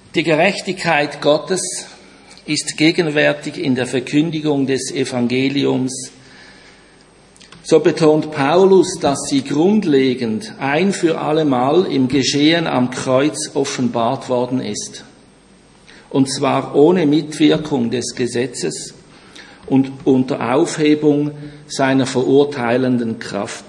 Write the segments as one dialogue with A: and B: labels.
A: Die Gerechtigkeit Gottes ist gegenwärtig in der Verkündigung des Evangeliums. So betont Paulus, dass sie grundlegend ein für allemal im Geschehen am Kreuz offenbart worden ist. Und zwar ohne Mitwirkung des Gesetzes und unter Aufhebung seiner verurteilenden Kraft.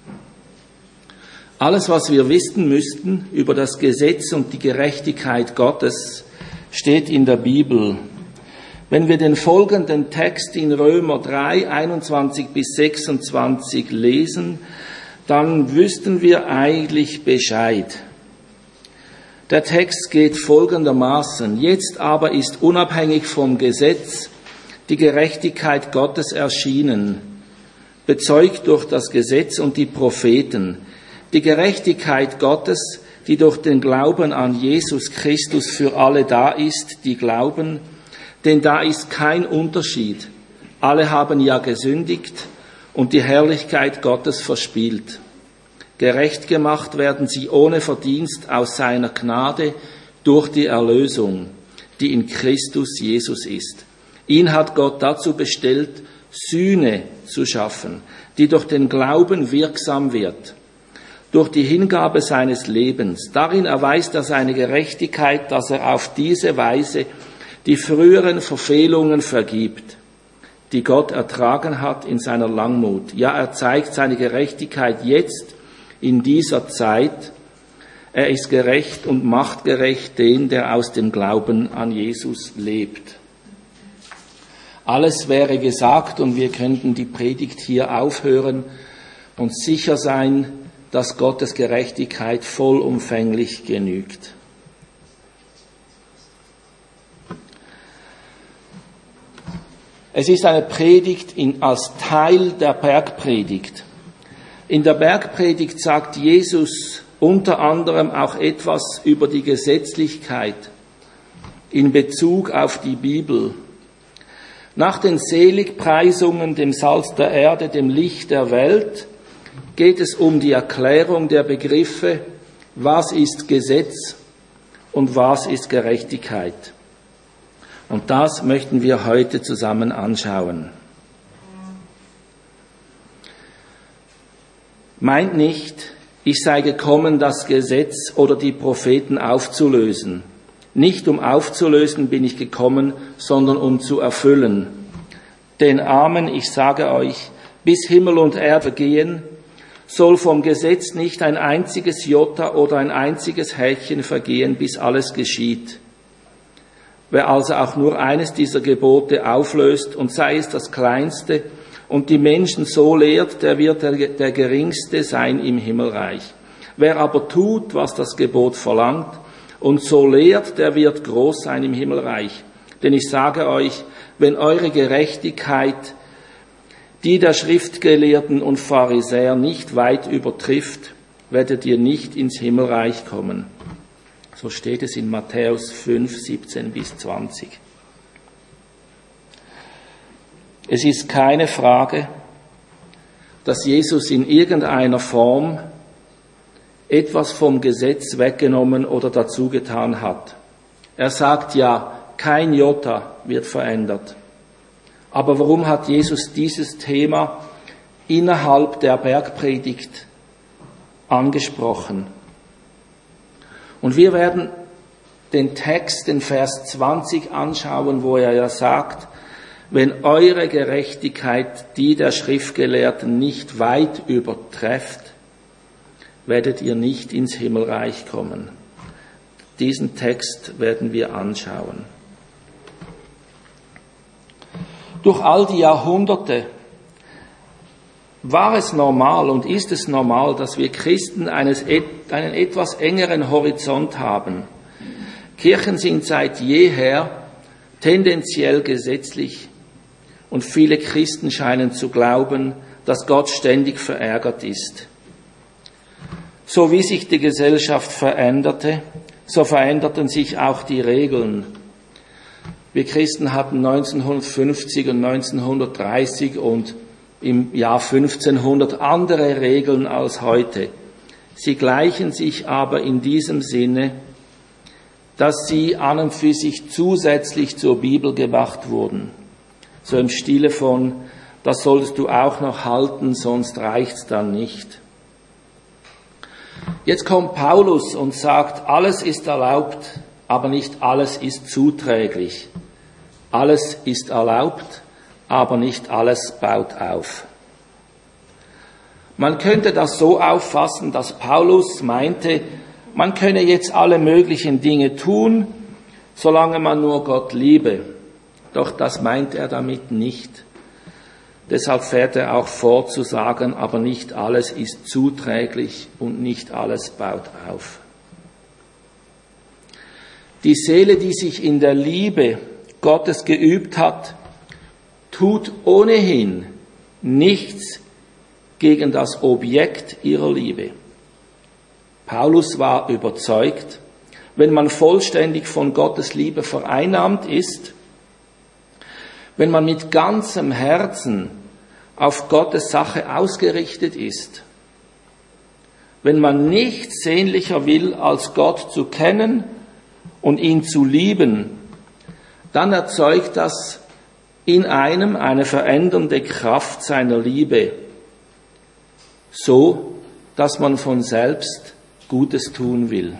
A: Alles, was wir wissen müssten über das Gesetz und die Gerechtigkeit Gottes, steht in der Bibel. Wenn wir den folgenden Text in Römer 3, 21 bis 26 lesen, dann wüssten wir eigentlich Bescheid. Der Text geht folgendermaßen: Jetzt aber ist unabhängig vom Gesetz die Gerechtigkeit Gottes erschienen, bezeugt durch das Gesetz und die Propheten. Die Gerechtigkeit Gottes, die durch den Glauben an Jesus Christus für alle da ist, die glauben, denn da ist kein Unterschied. Alle haben ja gesündigt und die Herrlichkeit Gottes verspielt. Gerecht gemacht werden sie ohne Verdienst aus seiner Gnade durch die Erlösung, die in Christus Jesus ist. Ihn hat Gott dazu bestellt, Sühne zu schaffen, die durch den Glauben wirksam wird, durch die Hingabe seines Lebens. Darin erweist er seine Gerechtigkeit, dass er auf diese Weise die früheren Verfehlungen vergibt, die Gott ertragen hat in seiner Langmut. Ja, er zeigt seine Gerechtigkeit jetzt in dieser Zeit. Er ist gerecht und macht gerecht den, der aus dem Glauben an Jesus lebt. Alles wäre gesagt und wir könnten die Predigt hier aufhören und sicher sein, dass Gottes Gerechtigkeit vollumfänglich genügt. Es ist eine Predigt als Teil der Bergpredigt. In der Bergpredigt sagt Jesus unter anderem auch etwas über die Gesetzlichkeit in Bezug auf die Bibel. Nach den Seligpreisungen, dem Salz der Erde, dem Licht der Welt, geht es um die Erklärung der Begriffe, was ist Gesetz und was ist Gerechtigkeit. Und das möchten wir heute zusammen anschauen. Meint nicht, ich sei gekommen, das Gesetz oder die Propheten aufzulösen. Nicht um aufzulösen bin ich gekommen, sondern um zu erfüllen. Denn Amen, ich sage euch, bis Himmel und Erde vergehen, soll vom Gesetz nicht ein einziges Jota oder ein einziges Häkchen vergehen, bis alles geschieht. Wer also auch nur eines dieser Gebote auflöst, und sei es das Kleinste, und die Menschen so lehrt, der wird der Geringste sein im Himmelreich. Wer aber tut, was das Gebot verlangt, und so lehrt, der wird groß sein im Himmelreich. Denn ich sage euch, wenn eure Gerechtigkeit die der Schriftgelehrten und Pharisäer nicht weit übertrifft, werdet ihr nicht ins Himmelreich kommen. So steht es in Matthäus 5, 17 bis 20. Es ist keine Frage, dass Jesus in irgendeiner Form etwas vom Gesetz weggenommen oder dazugetan hat. Er sagt ja, kein Jota wird verändert. Aber warum hat Jesus dieses Thema innerhalb der Bergpredigt angesprochen? Und wir werden den Text, den Vers 20 anschauen, wo er ja sagt, wenn eure Gerechtigkeit die der Schriftgelehrten nicht weit übertrefft, werdet ihr nicht ins Himmelreich kommen. Diesen Text werden wir anschauen. Durch all die Jahrhunderte war es normal und ist es normal, dass wir Christen einen etwas engeren Horizont haben. Kirchen sind seit jeher tendenziell gesetzlich und viele Christen scheinen zu glauben, dass Gott ständig verärgert ist. So wie sich die Gesellschaft veränderte, so veränderten sich auch die Regeln. Wir Christen hatten 1950 und 1930 und im Jahr 1500 andere Regeln als heute. Sie gleichen sich aber in diesem Sinne, dass sie an und für sich zusätzlich zur Bibel gemacht wurden. So im Stile von, das solltest du auch noch halten, sonst reicht's dann nicht. Jetzt kommt Paulus und sagt, alles ist erlaubt, aber nicht alles ist zuträglich. Alles ist erlaubt, aber nicht alles baut auf. Man könnte das so auffassen, dass Paulus meinte, man könne jetzt alle möglichen Dinge tun, solange man nur Gott liebe. Doch das meint er damit nicht. Deshalb fährt er auch fort zu sagen, aber nicht alles ist zuträglich und nicht alles baut auf. Die Seele, die sich in der Liebe Gottes geübt hat, tut ohnehin nichts gegen das Objekt ihrer Liebe. Paulus war überzeugt, wenn man vollständig von Gottes Liebe vereinnahmt ist, wenn man mit ganzem Herzen auf Gottes Sache ausgerichtet ist, wenn man nichts sehnlicher will, als Gott zu kennen und ihn zu lieben, dann erzeugt das in einem eine verändernde Kraft seiner Liebe, so dass man von selbst Gutes tun will.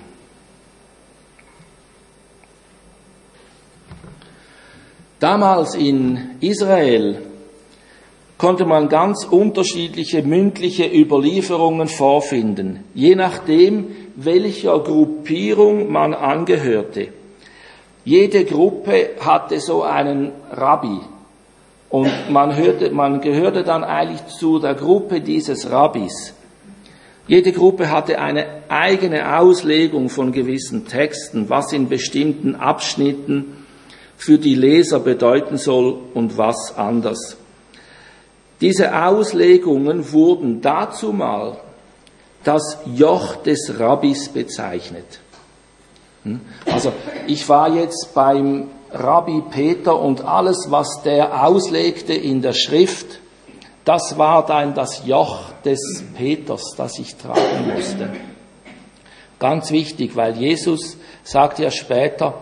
A: Damals in Israel konnte man ganz unterschiedliche mündliche Überlieferungen vorfinden, je nachdem, welcher Gruppierung man angehörte. Jede Gruppe hatte so einen Rabbi und man gehörte dann eigentlich zu der Gruppe dieses Rabbis. Jede Gruppe hatte eine eigene Auslegung von gewissen Texten, was in bestimmten Abschnitten für die Leser bedeuten soll und was anders. Diese Auslegungen wurden dazumal das Joch des Rabbis bezeichnet. Also ich war jetzt beim Rabbi Peter und alles, was der auslegte in der Schrift, das war dann das Joch des Peters, das ich tragen musste. Ganz wichtig, weil Jesus sagt ja später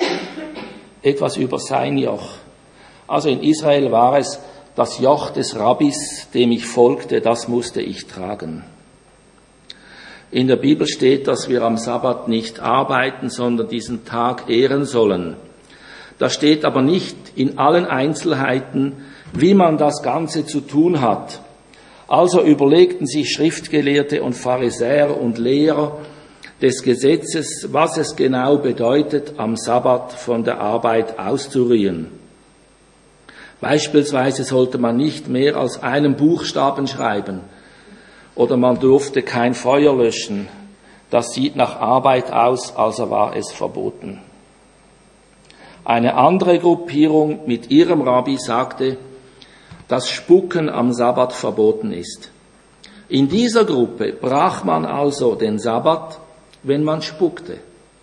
A: etwas über sein Joch. Also in Israel war es das Joch des Rabbis, dem ich folgte, das musste ich tragen. In der Bibel steht, dass wir am Sabbat nicht arbeiten, sondern diesen Tag ehren sollen. Da steht aber nicht in allen Einzelheiten, wie man das Ganze zu tun hat. Also überlegten sich Schriftgelehrte und Pharisäer und Lehrer des Gesetzes, was es genau bedeutet, am Sabbat von der Arbeit auszuruhen. Beispielsweise sollte man nicht mehr als einen Buchstaben schreiben oder man durfte kein Feuer löschen. Das sieht nach Arbeit aus, also war es verboten. Eine andere Gruppierung mit ihrem Rabbi sagte, dass Spucken am Sabbat verboten ist. In dieser Gruppe brach man also den Sabbat, wenn man spuckte.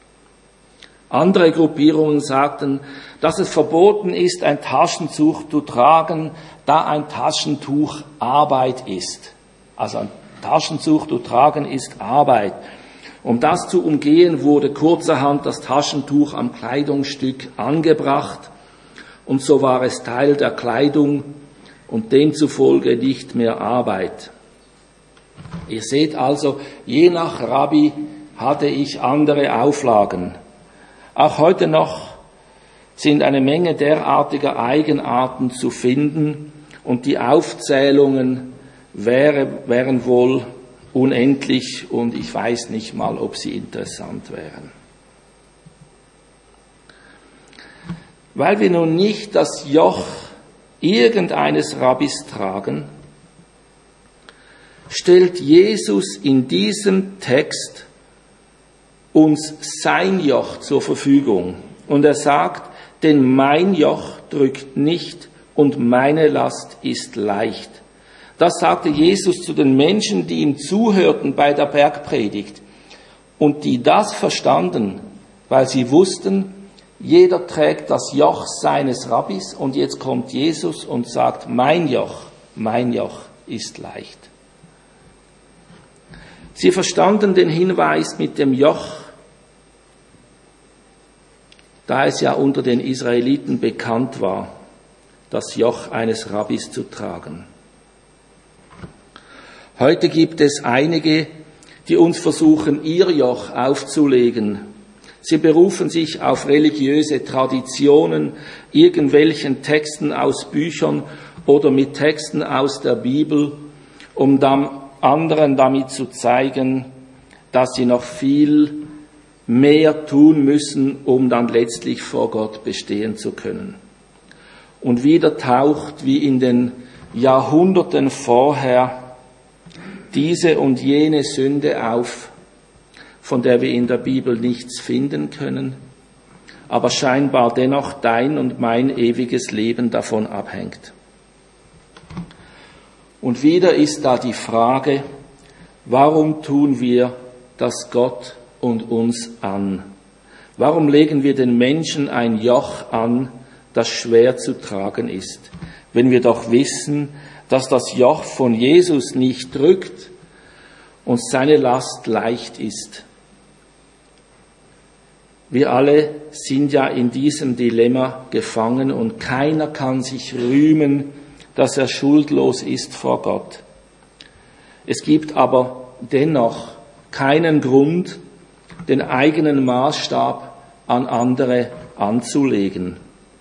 A: Andere Gruppierungen sagten, dass es verboten ist, ein Taschentuch zu tragen, da ein Taschentuch Arbeit ist. Also ein Taschentuch zu tragen ist Arbeit. Um das zu umgehen, wurde kurzerhand das Taschentuch am Kleidungsstück angebracht und so war es Teil der Kleidung und demzufolge nicht mehr Arbeit. Ihr seht also, je nach Rabbi hatte ich andere Auflagen. Auch heute noch sind eine Menge derartiger Eigenarten zu finden und die Aufzählungen wären wohl unendlich und ich weiß nicht mal, ob sie interessant wären. Weil wir nun nicht das Joch irgendeines Rabbis tragen, stellt Jesus in diesem Text uns sein Joch zur Verfügung. Und er sagt, denn mein Joch drückt nicht und meine Last ist leicht. Das sagte Jesus zu den Menschen, die ihm zuhörten bei der Bergpredigt und die das verstanden, weil sie wussten, jeder trägt das Joch seines Rabbis und jetzt kommt Jesus und sagt, mein Joch ist leicht. Sie verstanden den Hinweis mit dem Joch da es ja unter den Israeliten bekannt war, das Joch eines Rabbis zu tragen. Heute gibt es einige, die uns versuchen, ihr Joch aufzulegen. Sie berufen sich auf religiöse Traditionen, irgendwelchen Texten aus Büchern oder mit Texten aus der Bibel, um dann anderen damit zu zeigen, dass sie noch viel mehr tun müssen, um dann letztlich vor Gott bestehen zu können. Und wieder taucht, wie in den Jahrhunderten vorher, diese und jene Sünde auf, von der wir in der Bibel nichts finden können, aber scheinbar dennoch dein und mein ewiges Leben davon abhängt. Und wieder ist da die Frage, warum tun wir das Gott und uns an? Warum legen wir den Menschen ein Joch an, das schwer zu tragen ist, wenn wir doch wissen, dass das Joch von Jesus nicht drückt und seine Last leicht ist? Wir alle sind ja in diesem Dilemma gefangen und keiner kann sich rühmen, dass er schuldlos ist vor Gott. Es gibt aber dennoch keinen Grund, den eigenen Maßstab an andere anzulegen.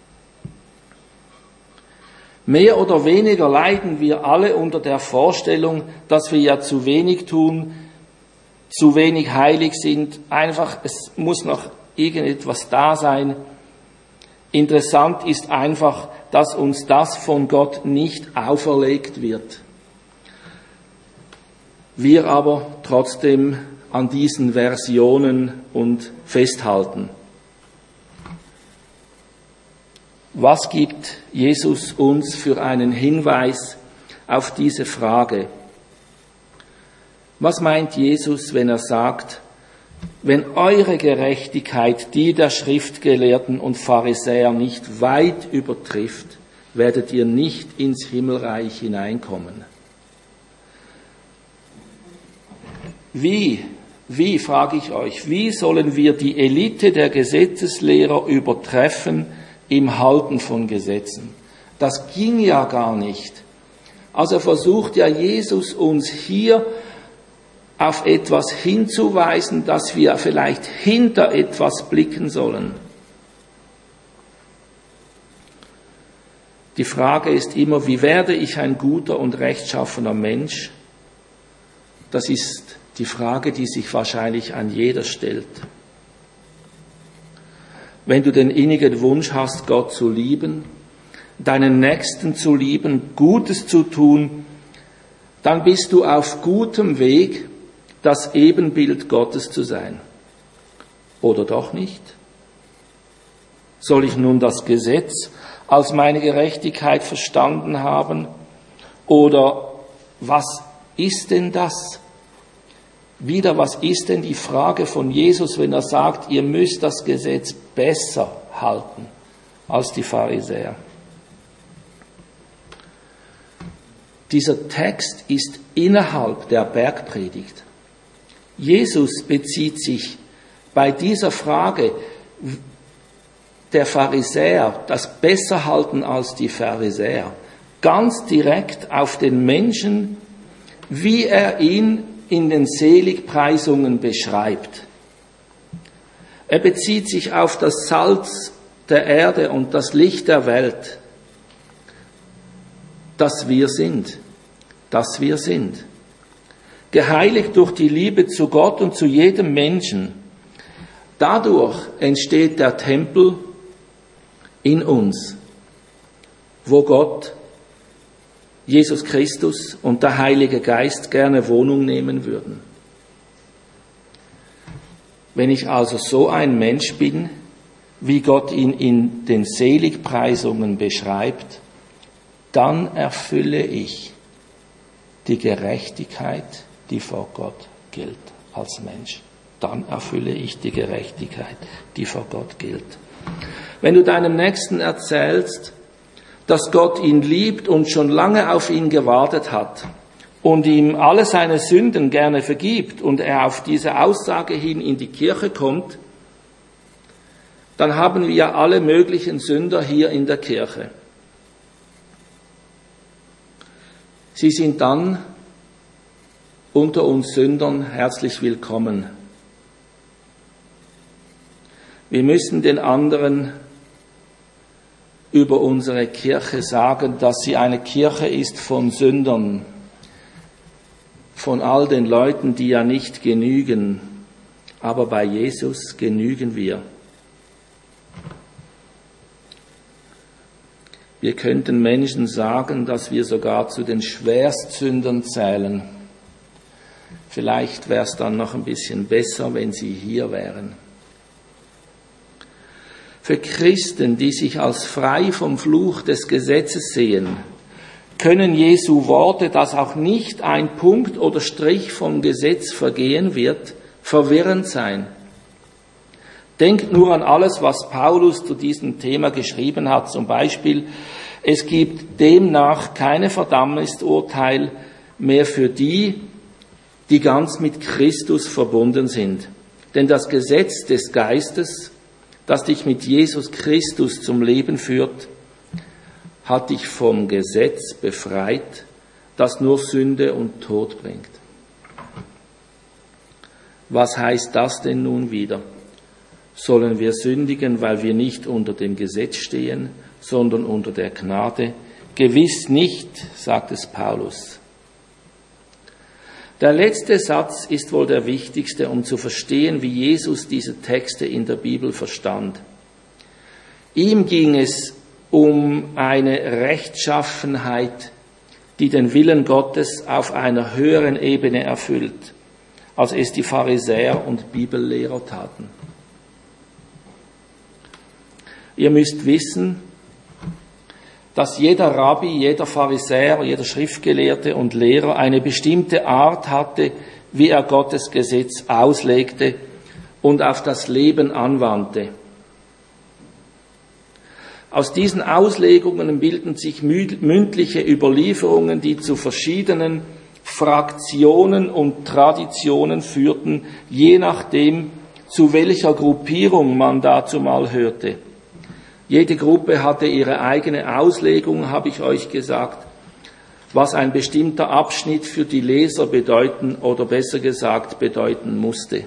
A: Mehr oder weniger leiden wir alle unter der Vorstellung, dass wir ja zu wenig tun, zu wenig heilig sind. Einfach, es muss noch irgendetwas da sein. Interessant ist einfach, dass uns das von Gott nicht auferlegt wird. Wir aber trotzdem an diesen Versionen und festhalten. Was gibt Jesus uns für einen Hinweis auf diese Frage? Was meint Jesus, wenn er sagt, wenn eure Gerechtigkeit die der Schriftgelehrten und Pharisäer nicht weit übertrifft, werdet ihr nicht ins Himmelreich hineinkommen? Wie, frage ich euch, wie sollen wir die Elite der Gesetzeslehrer übertreffen im Halten von Gesetzen? Das ging ja gar nicht. Also versucht ja Jesus uns hier auf etwas hinzuweisen, dass wir vielleicht hinter etwas blicken sollen. Die Frage ist immer, wie werde ich ein guter und rechtschaffener Mensch? Das ist die Frage, die sich wahrscheinlich an jeder stellt. Wenn du den innigen Wunsch hast, Gott zu lieben, deinen Nächsten zu lieben, Gutes zu tun, dann bist du auf gutem Weg, das Ebenbild Gottes zu sein. Oder doch nicht? Soll ich nun das Gesetz als meine Gerechtigkeit verstanden haben? Oder was ist denn das? Wieder, was ist denn die Frage von Jesus, wenn er sagt, ihr müsst das Gesetz besser halten als die Pharisäer? Dieser Text ist innerhalb der Bergpredigt. Jesus bezieht sich bei dieser Frage der Pharisäer, das Besserhalten als die Pharisäer, ganz direkt auf den Menschen, wie er ihn in den Seligpreisungen beschreibt. Er bezieht sich auf das Salz der Erde und das Licht der Welt, das wir sind. Geheiligt durch die Liebe zu Gott und zu jedem Menschen. Dadurch entsteht der Tempel in uns, wo Gott, Jesus Christus und der Heilige Geist gerne Wohnung nehmen würden. Wenn ich also so ein Mensch bin, wie Gott ihn in den Seligpreisungen beschreibt, dann erfülle ich die Gerechtigkeit, die vor Gott gilt als Mensch. Dann erfülle ich die Gerechtigkeit, die vor Gott gilt. Wenn du deinem Nächsten erzählst, dass Gott ihn liebt und schon lange auf ihn gewartet hat und ihm alle seine Sünden gerne vergibt und er auf diese Aussage hin in die Kirche kommt, dann haben wir alle möglichen Sünder hier in der Kirche. Sie sind dann unter uns Sündern herzlich willkommen. Wir müssen den anderen über unsere Kirche sagen, dass sie eine Kirche ist von Sündern, von all den Leuten, die ja nicht genügen, aber bei Jesus genügen wir. Wir könnten Menschen sagen, dass wir sogar zu den Schwerstsündern zählen. Vielleicht wäre es dann noch ein bisschen besser, wenn sie hier wären. Für Christen, die sich als frei vom Fluch des Gesetzes sehen, können Jesu Worte, dass auch nicht ein Punkt oder Strich vom Gesetz vergehen wird, verwirrend sein. Denkt nur an alles, was Paulus zu diesem Thema geschrieben hat. Zum Beispiel, es gibt demnach keine Verdammnisurteil mehr für die, die ganz mit Christus verbunden sind. Denn das Gesetz des Geistes, das dich mit Jesus Christus zum Leben führt, hat dich vom Gesetz befreit, das nur Sünde und Tod bringt. Was heißt das denn nun wieder? Sollen wir sündigen, weil wir nicht unter dem Gesetz stehen, sondern unter der Gnade? Gewiss nicht, sagt es Paulus. Der letzte Satz ist wohl der wichtigste, um zu verstehen, wie Jesus diese Texte in der Bibel verstand. Ihm ging es um eine Rechtschaffenheit, die den Willen Gottes auf einer höheren Ebene erfüllt, als es die Pharisäer und Bibellehrer taten. Ihr müsst wissen, dass jeder Rabbi, jeder Pharisäer, jeder Schriftgelehrte und Lehrer eine bestimmte Art hatte, wie er Gottes Gesetz auslegte und auf das Leben anwandte. Aus diesen Auslegungen bilden sich mündliche Überlieferungen, die zu verschiedenen Fraktionen und Traditionen führten, je nachdem, zu welcher Gruppierung man dazu mal hörte. Jede Gruppe hatte ihre eigene Auslegung, habe ich euch gesagt, was ein bestimmter Abschnitt für die Leser bedeuten oder besser gesagt bedeuten musste.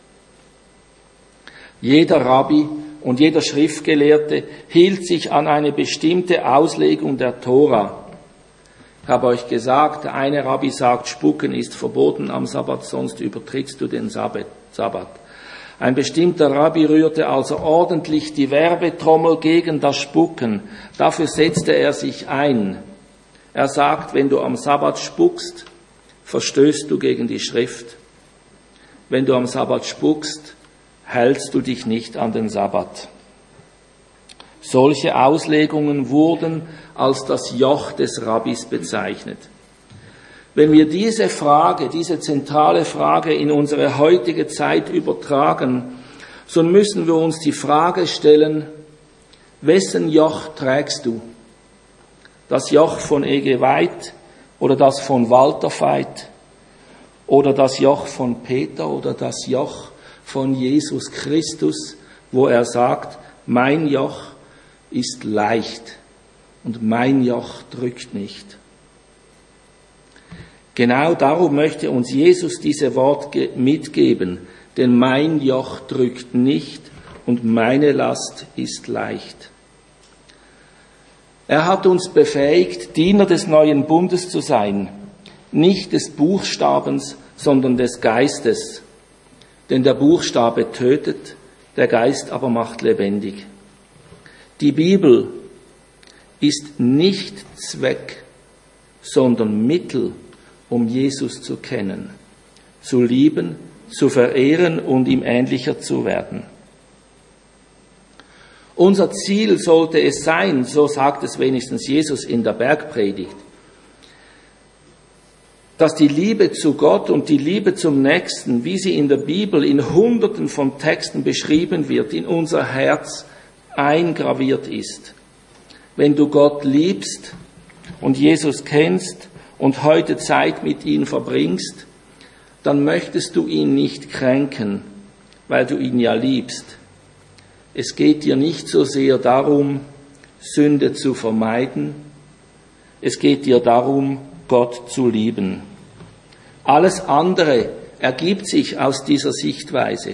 A: Jeder Rabbi und jeder Schriftgelehrte hielt sich an eine bestimmte Auslegung der Tora. Ich habe euch gesagt, der eine Rabbi sagt, Spucken ist verboten am Sabbat, sonst übertrittst du den Sabbat. Ein bestimmter Rabbi rührte also ordentlich die Werbetrommel gegen das Spucken. Dafür setzte er sich ein. Er sagt, wenn du am Sabbat spuckst, verstößt du gegen die Schrift. Wenn du am Sabbat spuckst, hältst du dich nicht an den Sabbat. Solche Auslegungen wurden als das Joch des Rabbis bezeichnet. Wenn wir diese Frage, diese zentrale Frage in unsere heutige Zeit übertragen, so müssen wir uns die Frage stellen, wessen Joch trägst du? Das Joch von E.G. White oder das von Walter Veit oder das Joch von Peter oder das Joch von Jesus Christus, wo er sagt, mein Joch ist leicht und mein Joch drückt nicht. Genau darum möchte uns Jesus diese Worte mitgeben, denn mein Joch drückt nicht und meine Last ist leicht. Er hat uns befähigt, Diener des neuen Bundes zu sein, nicht des Buchstabens, sondern des Geistes. Denn der Buchstabe tötet, der Geist aber macht lebendig. Die Bibel ist nicht Zweck, sondern Mittel, um Jesus zu kennen, zu lieben, zu verehren und ihm ähnlicher zu werden. Unser Ziel sollte es sein, so sagt es wenigstens Jesus in der Bergpredigt, dass die Liebe zu Gott und die Liebe zum Nächsten, wie sie in der Bibel in Hunderten von Texten beschrieben wird, in unser Herz eingraviert ist. Wenn du Gott liebst und Jesus kennst und heute Zeit mit ihm verbringst, dann möchtest du ihn nicht kränken, weil du ihn ja liebst. Es geht dir nicht so sehr darum, Sünde zu vermeiden. Es geht dir darum, Gott zu lieben. Alles andere ergibt sich aus dieser Sichtweise.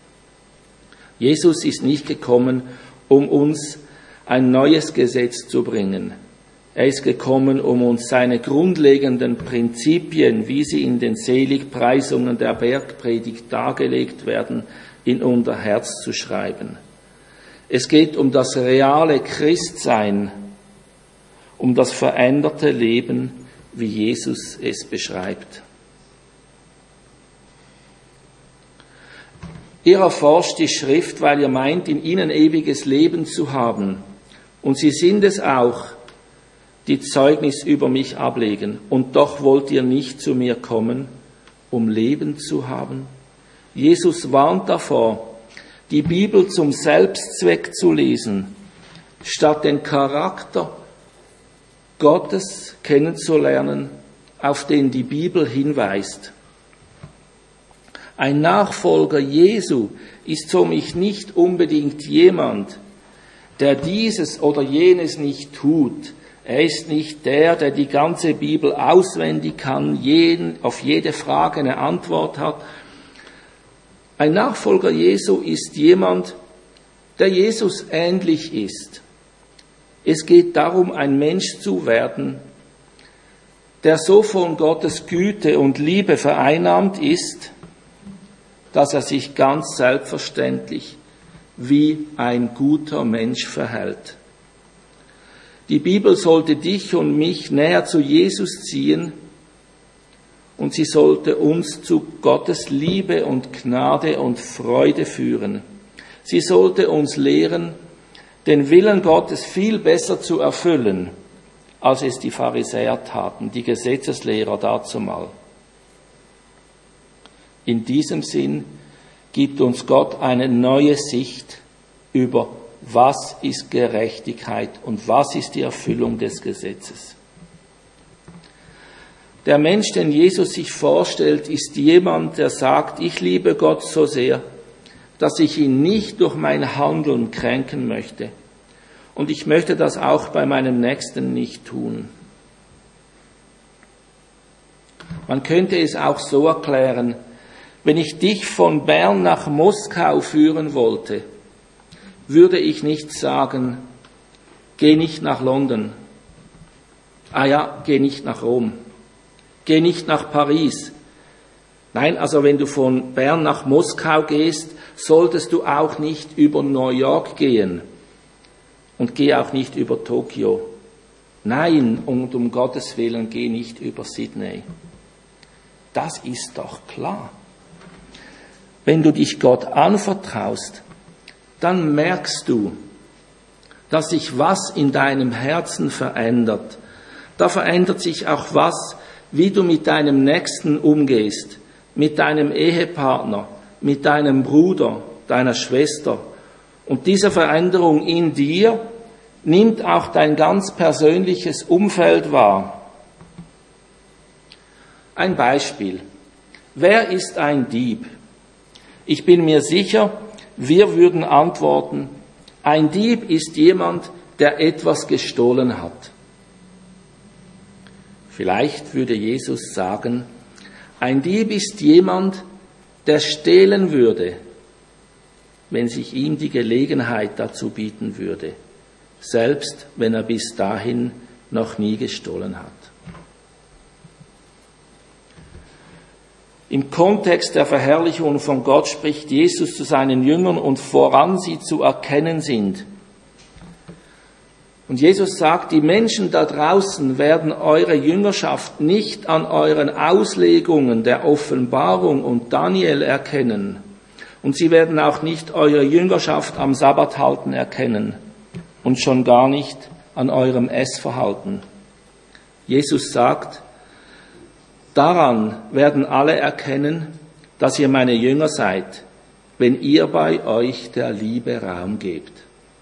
A: Jesus ist nicht gekommen, um uns ein neues Gesetz zu bringen. Er ist gekommen, um uns seine grundlegenden Prinzipien, wie sie in den Seligpreisungen der Bergpredigt dargelegt werden, in unser Herz zu schreiben. Es geht um das reale Christsein, um das veränderte Leben, wie Jesus es beschreibt. Ihr erforscht die Schrift, weil ihr meint, in ihnen ewiges Leben zu haben. Und sie sind es auch, die Zeugnis über mich ablegen. Und doch wollt ihr nicht zu mir kommen, um Leben zu haben. Jesus warnt davor, die Bibel zum Selbstzweck zu lesen, statt den Charakter Gottes kennenzulernen, auf den die Bibel hinweist. Ein Nachfolger Jesu ist somit nicht unbedingt jemand, der dieses oder jenes nicht tut. Er ist nicht der die ganze Bibel auswendig kann, auf jede Frage eine Antwort hat. Ein Nachfolger Jesu ist jemand, der Jesus ähnlich ist. Es geht darum, ein Mensch zu werden, der so von Gottes Güte und Liebe vereinnahmt ist, dass er sich ganz selbstverständlich wie ein guter Mensch verhält. Die Bibel sollte dich und mich näher zu Jesus ziehen und sie sollte uns zu Gottes Liebe und Gnade und Freude führen. Sie sollte uns lehren, den Willen Gottes viel besser zu erfüllen, als es die Pharisäer taten, die Gesetzeslehrer dazumal. In diesem Sinn gibt uns Gott eine neue Sicht über, was ist Gerechtigkeit und was ist die Erfüllung des Gesetzes. Der Mensch, den Jesus sich vorstellt, ist jemand, der sagt, ich liebe Gott so sehr, dass ich ihn nicht durch mein Handeln kränken möchte. Und ich möchte das auch bei meinem Nächsten nicht tun. Man könnte es auch so erklären, wenn ich dich von Bern nach Moskau führen wollte, würde ich nicht sagen, geh nicht nach London. Geh nicht nach Rom. Geh nicht nach Paris. Nein, also wenn du von Bern nach Moskau gehst, solltest du auch nicht über New York gehen. Und geh auch nicht über Tokio. Nein, und um Gottes Willen, geh nicht über Sydney. Das ist doch klar. Wenn du dich Gott anvertraust, dann merkst du, dass sich was in deinem Herzen verändert. Da verändert sich auch was, wie du mit deinem Nächsten umgehst, mit deinem Ehepartner, mit deinem Bruder, deiner Schwester. Und diese Veränderung in dir nimmt auch dein ganz persönliches Umfeld wahr. Ein Beispiel. Wer ist ein Dieb? Ich bin mir sicher, wir würden antworten, ein Dieb ist jemand, der etwas gestohlen hat. Vielleicht würde Jesus sagen, ein Dieb ist jemand, der stehlen würde, wenn sich ihm die Gelegenheit dazu bieten würde, selbst wenn er bis dahin noch nie gestohlen hat. Im Kontext der Verherrlichung von Gott spricht Jesus zu seinen Jüngern und woran sie zu erkennen sind. Und Jesus sagt, die Menschen da draußen werden eure Jüngerschaft nicht an euren Auslegungen der Offenbarung und Daniel erkennen. Und sie werden auch nicht eure Jüngerschaft am Sabbathalten erkennen und schon gar nicht an eurem Essverhalten. Jesus sagt, daran werden alle erkennen, dass ihr meine Jünger seid, wenn ihr bei euch der Liebe Raum gebt.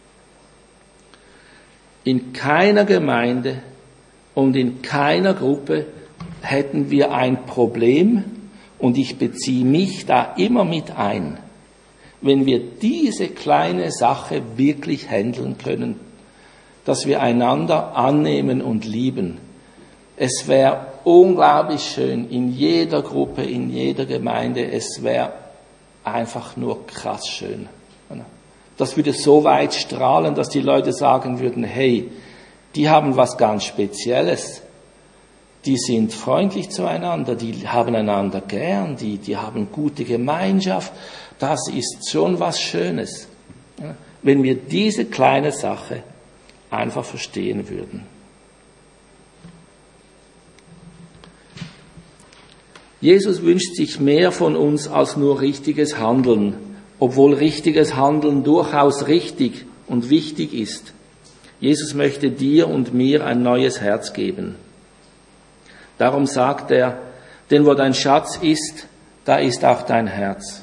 A: In keiner Gemeinde und in keiner Gruppe hätten wir ein Problem, und ich beziehe mich da immer mit ein, wenn wir diese kleine Sache wirklich handeln können, dass wir einander annehmen und lieben. Es wäre unglaublich schön in jeder Gruppe, in jeder Gemeinde. Es wäre einfach nur krass schön. Das würde so weit strahlen, dass die Leute sagen würden, hey, die haben was ganz Spezielles. Die sind freundlich zueinander, die haben einander gern, die haben gute Gemeinschaft. Das ist schon was Schönes. Wenn wir diese kleine Sache einfach verstehen würden. Jesus wünscht sich mehr von uns als nur richtiges Handeln, obwohl richtiges Handeln durchaus richtig und wichtig ist. Jesus möchte dir und mir ein neues Herz geben. Darum sagt er, denn wo dein Schatz ist, da ist auch dein Herz.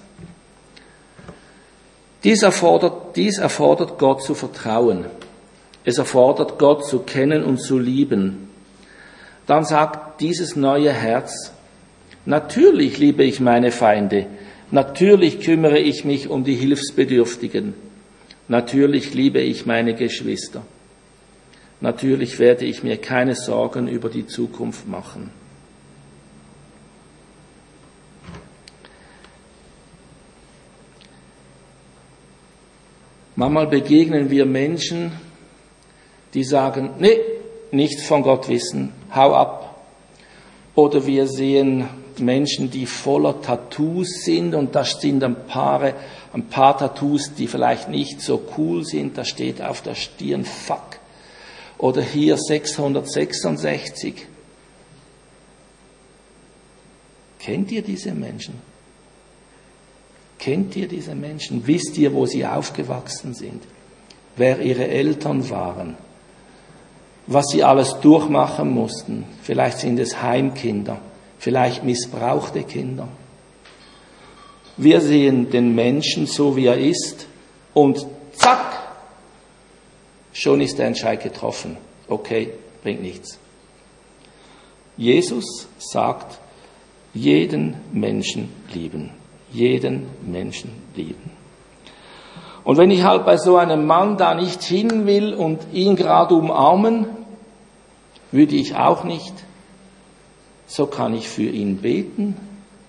A: Dies erfordert Gott zu vertrauen. Es erfordert Gott zu kennen und zu lieben. Dann sagt dieses neue Herz, natürlich liebe ich meine Feinde, natürlich kümmere ich mich um die Hilfsbedürftigen, natürlich liebe ich meine Geschwister. Natürlich werde ich mir keine Sorgen über die Zukunft machen. Manchmal begegnen wir Menschen, die sagen, nee, nichts von Gott wissen, hau ab. Oder wir sehen Menschen, die voller Tattoos sind und da sind ein paar Tattoos, die vielleicht nicht so cool sind, da steht auf der Stirn Fuck. Oder hier 666. Kennt ihr diese Menschen? Kennt ihr diese Menschen? Wisst ihr, wo sie aufgewachsen sind? Wer ihre Eltern waren? Was sie alles durchmachen mussten? Vielleicht sind es Heimkinder, vielleicht missbrauchte Kinder. Wir sehen den Menschen so, wie er ist und zack! Schon ist der Entscheid getroffen. Okay, bringt nichts. Jesus sagt, jeden Menschen lieben. Jeden Menschen lieben. Und wenn ich halt bei so einem Mann da nicht hin will und ihn gerade umarmen, würde ich auch nicht. So kann ich für ihn beten,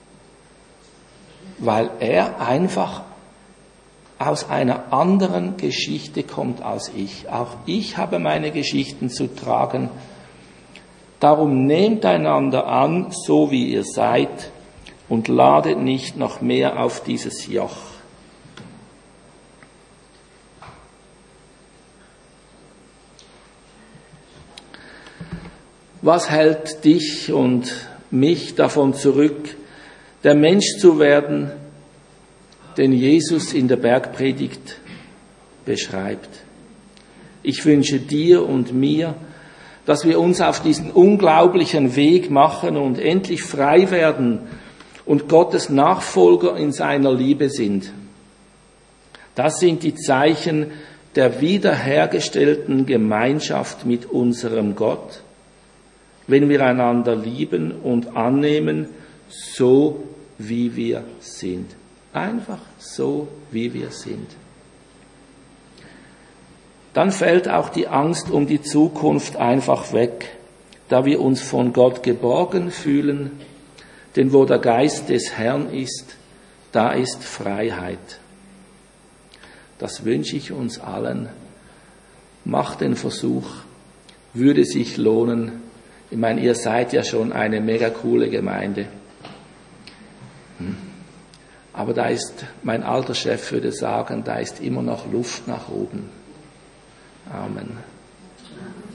A: weil er einfach aus einer anderen Geschichte kommt als ich. Auch ich habe meine Geschichten zu tragen. Darum nehmt einander an, so wie ihr seid, und ladet nicht noch mehr auf dieses Joch. Was hält dich und mich davon zurück, der Mensch zu werden, den Jesus in der Bergpredigt beschreibt? Ich wünsche dir und mir, dass wir uns auf diesen unglaublichen Weg machen und endlich frei werden und Gottes Nachfolger in seiner Liebe sind. Das sind die Zeichen der wiederhergestellten Gemeinschaft mit unserem Gott, wenn wir einander lieben und annehmen, so wie wir sind. Einfach so, wie wir sind. Dann fällt auch die Angst um die Zukunft einfach weg, da wir uns von Gott geborgen fühlen, denn wo der Geist des Herrn ist, da ist Freiheit. Das wünsche ich uns allen. Macht den Versuch, würde sich lohnen. Ich meine, ihr seid ja schon eine mega coole Gemeinde. Aber da ist, mein alter Chef würde sagen, da ist immer noch Luft nach oben. Amen.